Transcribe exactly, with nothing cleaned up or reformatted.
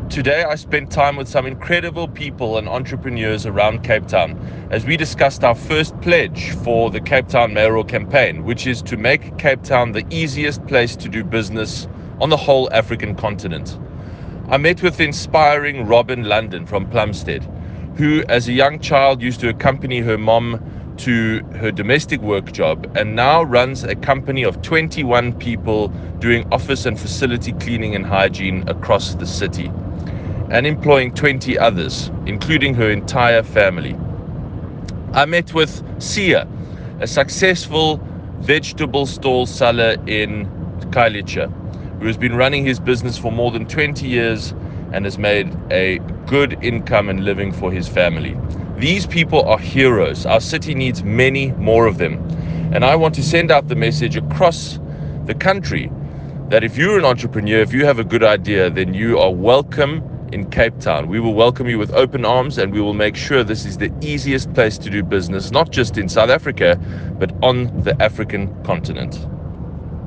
Today I spent time with some incredible people and entrepreneurs around Cape Town as we discussed our first pledge for the Cape Town mayoral campaign, which is to make Cape Town the easiest place to do business on the whole African continent. I met with the inspiring Robin London from Plumstead, who as a young child used to accompany her mom to her domestic work job and now runs a company of twenty-one people doing office and facility cleaning and hygiene across the city, and employing twenty others, including her entire family. I met with Sia, a successful vegetable stall seller in Khayelitsha, who has been running his business for more than twenty years and has made a good income and living for his family. These people are heroes. Our city needs many more of them. And I want to send out the message across the country that if you're an entrepreneur, if you have a good idea, then you are welcome in Cape Town. We will welcome you with open arms, and we will make sure this is the easiest place to do business, not just in South Africa, but on the African continent.